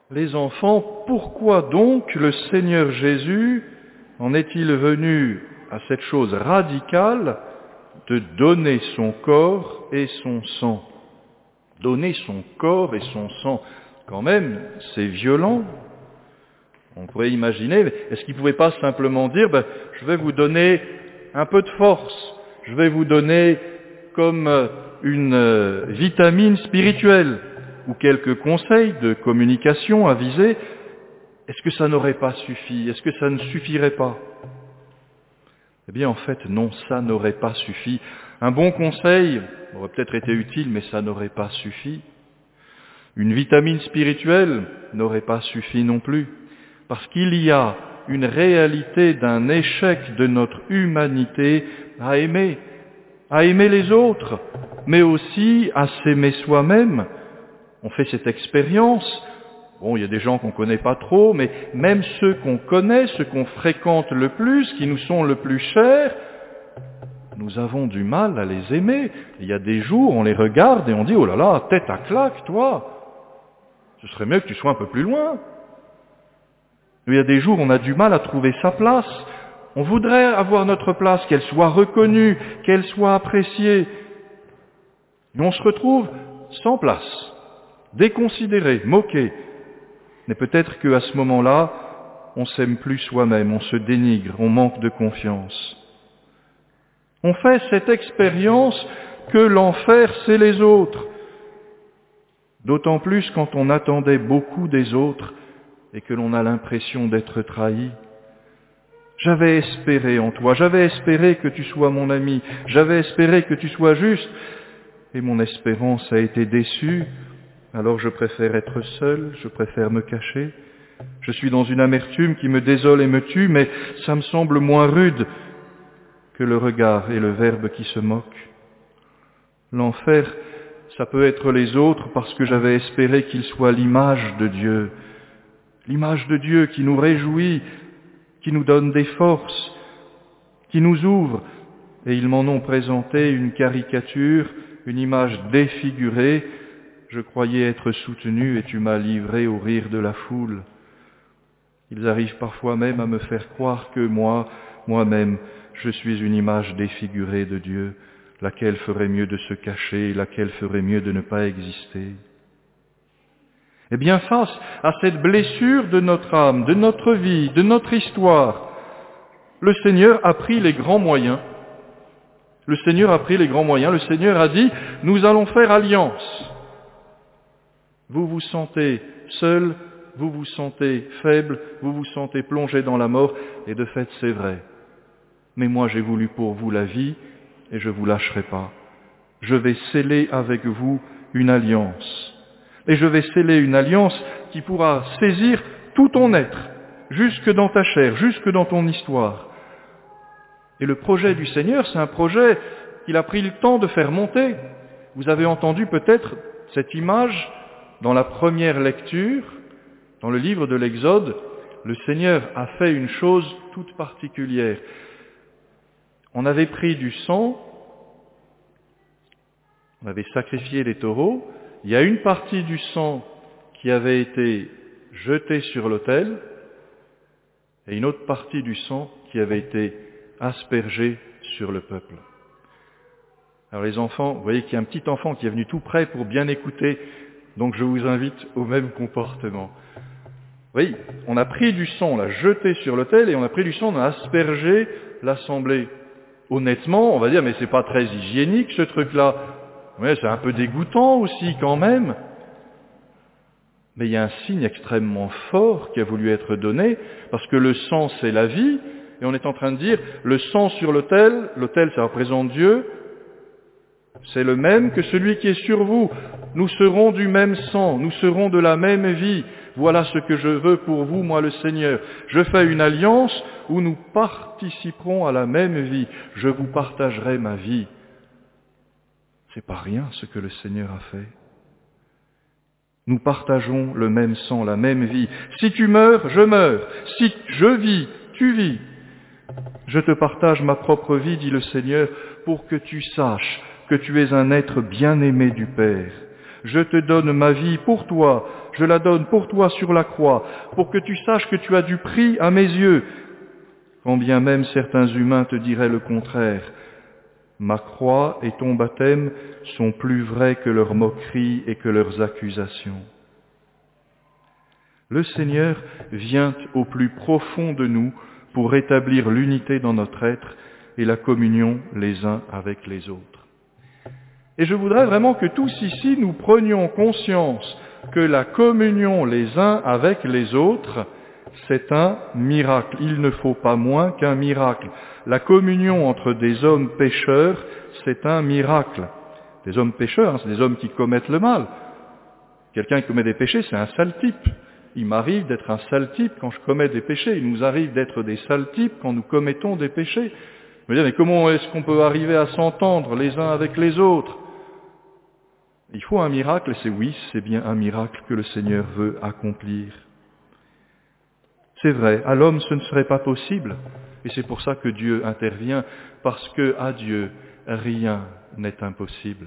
Les enfants, pourquoi donc le Seigneur Jésus en est-il venu à cette chose radicale de donner son corps et son sang? Donner son corps et son sang, quand même, c'est violent. On pourrait imaginer, est-ce qu'il ne pouvait pas simplement dire, je vais vous donner un peu de force, je vais vous donner comme une vitamine spirituelle, ou quelques conseils de communication avisés? Est-ce que ça n'aurait pas suffi? Est-ce que ça ne suffirait pas? Eh bien, en fait, non, ça n'aurait pas suffi. Un bon conseil aurait peut-être été utile, mais ça n'aurait pas suffi. Une vitamine spirituelle n'aurait pas suffi non plus, parce qu'il y a une réalité d'un échec de notre humanité à aimer les autres, mais aussi à s'aimer soi-même. On fait cette expérience. Bon, il y a des gens qu'on ne connaît pas trop, mais même ceux qu'on connaît, ceux qu'on fréquente le plus, qui nous sont le plus chers, nous avons du mal à les aimer. Il y a des jours, on les regarde et on dit « Oh là là, tête à claque, toi, ce serait mieux que tu sois un peu plus loin. » Il y a des jours, on a du mal à trouver sa place. On voudrait avoir notre place, qu'elle soit reconnue, qu'elle soit appréciée. Et on se retrouve sans place, déconsidéré, moqué. Mais peut-être qu'à ce moment-là, on s'aime plus soi-même, on se dénigre, on manque de confiance. On fait cette expérience que l'enfer, c'est les autres. D'autant plus quand on attendait beaucoup des autres et que l'on a l'impression d'être trahi. J'avais espéré en toi, j'avais espéré que tu sois mon ami, j'avais espéré que tu sois juste, et mon espérance a été déçue, alors je préfère être seul, je préfère me cacher. Je suis dans une amertume qui me désole et me tue, mais ça me semble moins rude que le regard et le verbe qui se moquent. L'enfer, ça peut être les autres parce que j'avais espéré qu'ils soient l'image de Dieu qui nous réjouit, qui nous donne des forces, qui nous ouvre, et ils m'en ont présenté une caricature, une image défigurée. Je croyais être soutenu et tu m'as livré au rire de la foule. Ils arrivent parfois même à me faire croire que moi-même, je suis une image défigurée de Dieu, laquelle ferait mieux de se cacher, laquelle ferait mieux de ne pas exister. Eh bien, face à cette blessure de notre âme, de notre vie, de notre histoire, le Seigneur a pris les grands moyens. Le Seigneur a pris les grands moyens. Le Seigneur a dit, nous allons faire alliance. Vous vous sentez seul, vous vous sentez faible, vous vous sentez plongé dans la mort, et de fait c'est vrai. Mais moi j'ai voulu pour vous la vie, et je ne vous lâcherai pas. Je vais sceller avec vous une alliance. Et je vais sceller une alliance qui pourra saisir tout ton être, jusque dans ta chair, jusque dans ton histoire. Et le projet du Seigneur, c'est un projet qu'il a pris le temps de faire monter. Vous avez entendu peut-être cette image dans la première lecture, dans le livre de l'Exode. Le Seigneur a fait une chose toute particulière. On avait pris du sang, on avait sacrifié les taureaux, il y a une partie du sang qui avait été jetée sur l'autel et une autre partie du sang qui avait été aspergée sur le peuple. Alors les enfants, vous voyez qu'il y a un petit enfant qui est venu tout près pour bien écouter, donc je vous invite au même comportement. Oui, on a pris du sang, on l'a jeté sur l'autel et on a pris du sang, on a aspergé l'assemblée. Honnêtement, on va dire, mais c'est pas très hygiénique ce truc-là. Ouais, c'est un peu dégoûtant aussi quand même. Mais il y a un signe extrêmement fort qui a voulu être donné, parce que le sang c'est la vie, et on est en train de dire, le sang sur l'autel ça représente Dieu, c'est le même que celui qui est sur vous. Nous serons du même sang, nous serons de la même vie. Voilà ce que je veux pour vous, moi le Seigneur. Je fais une alliance où nous participerons à la même vie. Je vous partagerai ma vie. C'est pas rien ce que le Seigneur a fait. Nous partageons le même sang, la même vie. Si tu meurs, je meurs. Si je vis, tu vis. Je te partage ma propre vie, dit le Seigneur, pour que tu saches que tu es un être bien-aimé du Père. Je te donne ma vie pour toi, je la donne pour toi sur la croix, pour que tu saches que tu as du prix à mes yeux, quand bien même certains humains te diraient le contraire. Ma croix et ton baptême sont plus vrais que leurs moqueries et que leurs accusations. Le Seigneur vient au plus profond de nous pour rétablir l'unité dans notre être et la communion les uns avec les autres. Et je voudrais vraiment que tous ici nous prenions conscience que la communion les uns avec les autres, c'est un miracle. Il ne faut pas moins qu'un miracle. La communion entre des hommes pécheurs, c'est un miracle. Des hommes pécheurs, c'est des hommes qui commettent le mal. Quelqu'un qui commet des péchés, c'est un sale type. Il m'arrive d'être un sale type quand je commets des péchés. Il nous arrive d'être des sales types quand nous commettons des péchés. Je me dis, mais comment est-ce qu'on peut arriver à s'entendre les uns avec les autres? Il faut un miracle, et c'est bien un miracle que le Seigneur veut accomplir. C'est vrai, à l'homme ce ne serait pas possible, et c'est pour ça que Dieu intervient, parce que à Dieu rien n'est impossible.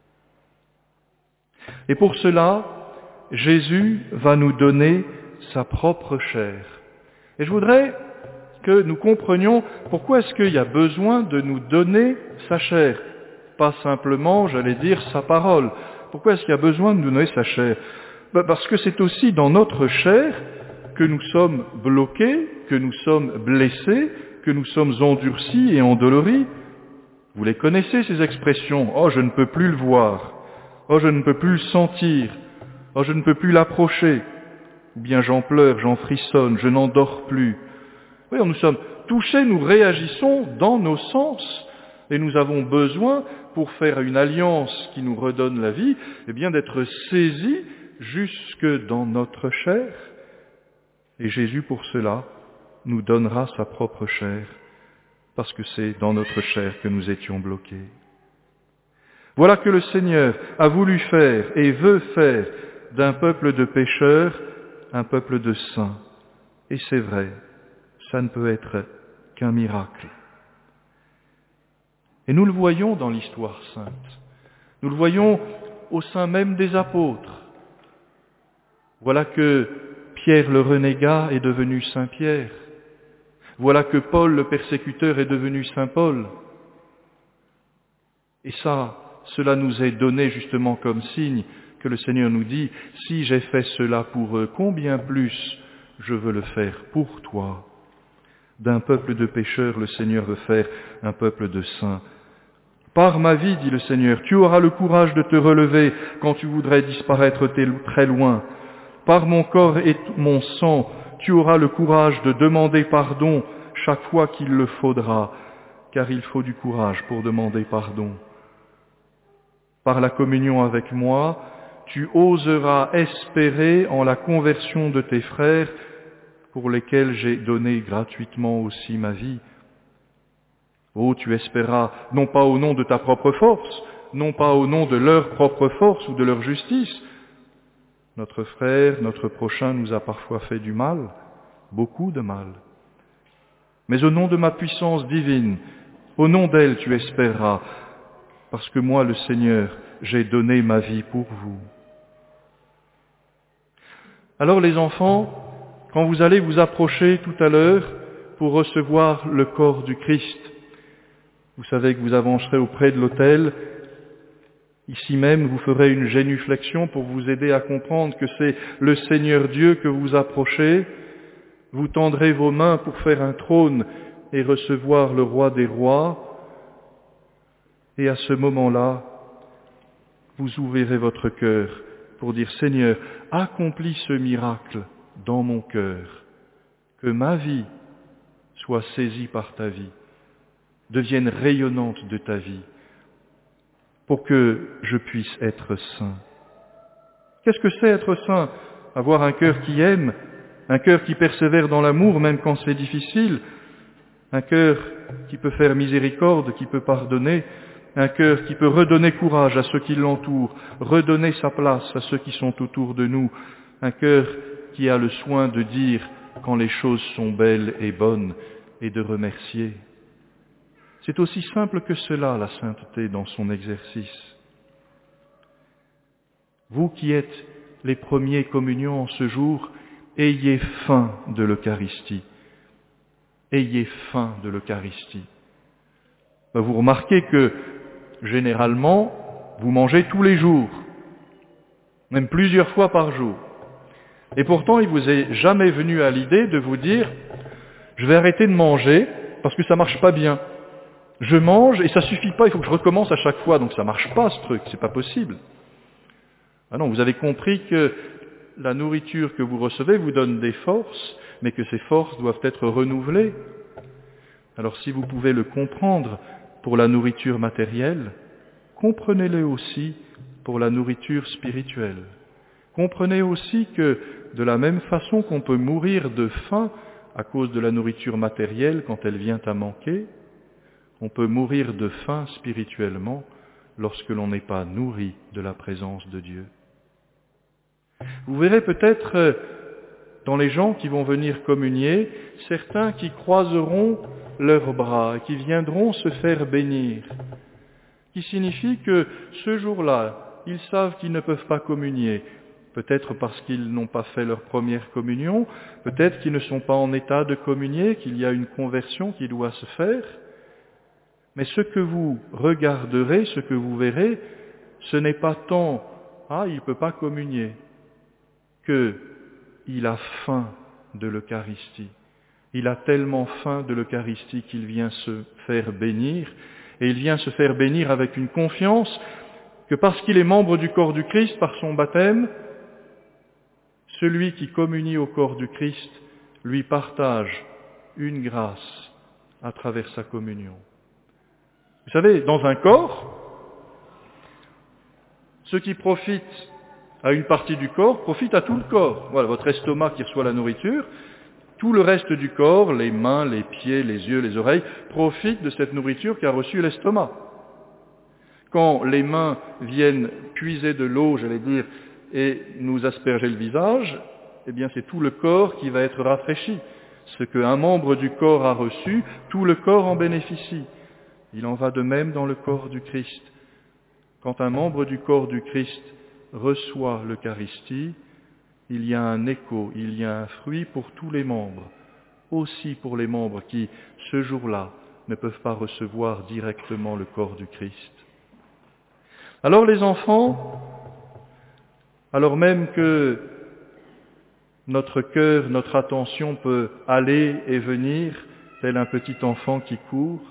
Et pour cela, Jésus va nous donner sa propre chair. Et je voudrais que nous comprenions pourquoi est-ce qu'il y a besoin de nous donner sa chair, pas simplement, sa parole. Pourquoi est-ce qu'il y a besoin de nous donner sa chair? Parce que c'est aussi dans notre chair que nous sommes bloqués, que nous sommes blessés, que nous sommes endurcis et endoloris. Vous les connaissez, ces expressions. « Oh, je ne peux plus le voir. Oh, je ne peux plus le sentir. Oh, je ne peux plus l'approcher. » Ou bien « J'en pleure, j'en frissonne, je n'en dors plus. » Oui, nous sommes touchés, nous réagissons dans nos sens. Et nous avons besoin, pour faire une alliance qui nous redonne la vie, d'être saisis jusque dans notre chair. Et Jésus, pour cela, nous donnera sa propre chair, parce que c'est dans notre chair que nous étions bloqués. Voilà que le Seigneur a voulu faire et veut faire d'un peuple de pécheurs un peuple de saints. Et c'est vrai, ça ne peut être qu'un miracle. Et nous le voyons dans l'histoire sainte. Nous le voyons au sein même des apôtres. Voilà que Pierre le renégat est devenu Saint Pierre. Voilà que Paul le persécuteur est devenu Saint Paul. Et cela nous est donné justement comme signe que le Seigneur nous dit, si j'ai fait cela pour eux, combien plus je veux le faire pour toi. D'un peuple de pécheurs, le Seigneur veut faire un peuple de saints. Par ma vie, dit le Seigneur, tu auras le courage de te relever quand tu voudrais disparaître très loin. Par mon corps et mon sang, tu auras le courage de demander pardon chaque fois qu'il le faudra, car il faut du courage pour demander pardon. Par la communion avec moi, tu oseras espérer en la conversion de tes frères pour lesquels j'ai donné gratuitement aussi ma vie. Oh, tu espéras, non pas au nom de ta propre force, non pas au nom de leur propre force ou de leur justice. Notre frère, notre prochain nous a parfois fait du mal, beaucoup de mal. Mais au nom de ma puissance divine, au nom d'elle tu espéreras, parce que moi, le Seigneur, j'ai donné ma vie pour vous. Alors les enfants, quand vous allez vous approcher tout à l'heure pour recevoir le corps du Christ, vous savez que vous avancerez auprès de l'autel. Ici même, vous ferez une génuflexion pour vous aider à comprendre que c'est le Seigneur Dieu que vous approchez. Vous tendrez vos mains pour faire un trône et recevoir le roi des rois. Et à ce moment-là, vous ouvrirez votre cœur pour dire, Seigneur, accomplis ce miracle dans mon cœur, que ma vie soit saisie par ta vie, devienne rayonnante de ta vie, pour que je puisse être saint. Qu'est-ce que c'est être saint? Avoir un cœur qui aime, un cœur qui persévère dans l'amour même quand c'est difficile, un cœur qui peut faire miséricorde, qui peut pardonner, un cœur qui peut redonner courage à ceux qui l'entourent, redonner sa place à ceux qui sont autour de nous, un cœur qui a le soin de dire quand les choses sont belles et bonnes et de remercier. C'est aussi simple que cela, la sainteté dans son exercice. Vous qui êtes les premiers communions en ce jour, ayez faim de l'Eucharistie. Ayez faim de l'Eucharistie. Vous remarquez que, généralement, vous mangez tous les jours, même plusieurs fois par jour. Et pourtant, il vous est jamais venu à l'idée de vous dire « je vais arrêter de manger parce que ça marche pas bien. Je mange et ça suffit pas, il faut que je recommence à chaque fois, donc ça marche pas ce truc, c'est pas possible. » Ah non, vous avez compris que la nourriture que vous recevez vous donne des forces, mais que ces forces doivent être renouvelées. Alors si vous pouvez le comprendre pour la nourriture matérielle, comprenez-le aussi pour la nourriture spirituelle. Comprenez aussi que de la même façon qu'on peut mourir de faim à cause de la nourriture matérielle quand elle vient à manquer, on peut mourir de faim spirituellement lorsque l'on n'est pas nourri de la présence de Dieu. Vous verrez peut-être dans les gens qui vont venir communier, certains qui croiseront leurs bras et qui viendront se faire bénir, qui signifie que ce jour-là, ils savent qu'ils ne peuvent pas communier, peut-être parce qu'ils n'ont pas fait leur première communion, peut-être qu'ils ne sont pas en état de communier, qu'il y a une conversion qui doit se faire, mais ce que vous regarderez, ce que vous verrez, ce n'est pas tant « ah, il ne peut pas communier », qu'il a faim de l'Eucharistie. Il a tellement faim de l'Eucharistie qu'il vient se faire bénir, et il vient se faire bénir avec une confiance que parce qu'il est membre du corps du Christ par son baptême, celui qui communie au corps du Christ lui partage une grâce à travers sa communion. Vous savez, dans un corps, ceux qui profitent à une partie du corps profitent à tout le corps. Voilà, votre estomac qui reçoit la nourriture, tout le reste du corps, les mains, les pieds, les yeux, les oreilles, profitent de cette nourriture qu'a reçue l'estomac. Quand les mains viennent puiser de l'eau, j'allais dire, et nous asperger le visage, eh bien c'est tout le corps qui va être rafraîchi. Ce qu'un membre du corps a reçu, tout le corps en bénéficie. Il en va de même dans le corps du Christ. Quand un membre du corps du Christ reçoit l'Eucharistie, il y a un écho, il y a un fruit pour tous les membres, aussi pour les membres qui, ce jour-là, ne peuvent pas recevoir directement le corps du Christ. Alors les enfants, alors même que notre cœur, notre attention peut aller et venir, tel un petit enfant qui court,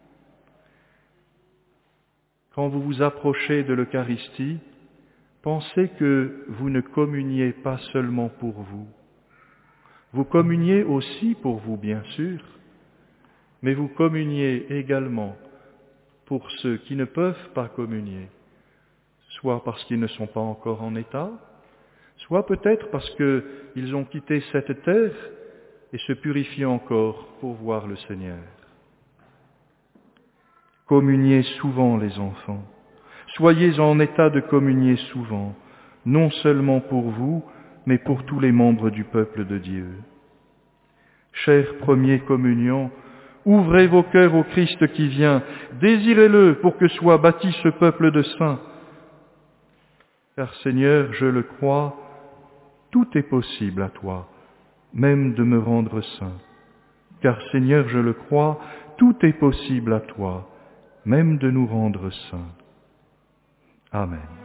quand vous vous approchez de l'Eucharistie, pensez que vous ne communiez pas seulement pour vous. Vous communiez aussi pour vous, bien sûr, mais vous communiez également pour ceux qui ne peuvent pas communier, soit parce qu'ils ne sont pas encore en état, soit peut-être parce qu'ils ont quitté cette terre et se purifient encore pour voir le Seigneur. Communiez souvent, les enfants. Soyez en état de communier souvent, non seulement pour vous, mais pour tous les membres du peuple de Dieu. Chers premiers communiants, ouvrez vos cœurs au Christ qui vient, désirez-le pour que soit bâti ce peuple de saints. Car Seigneur, je le crois, tout est possible à toi, même de me rendre saint. Car Seigneur, je le crois, tout est possible à toi, même de nous rendre saints. Amen.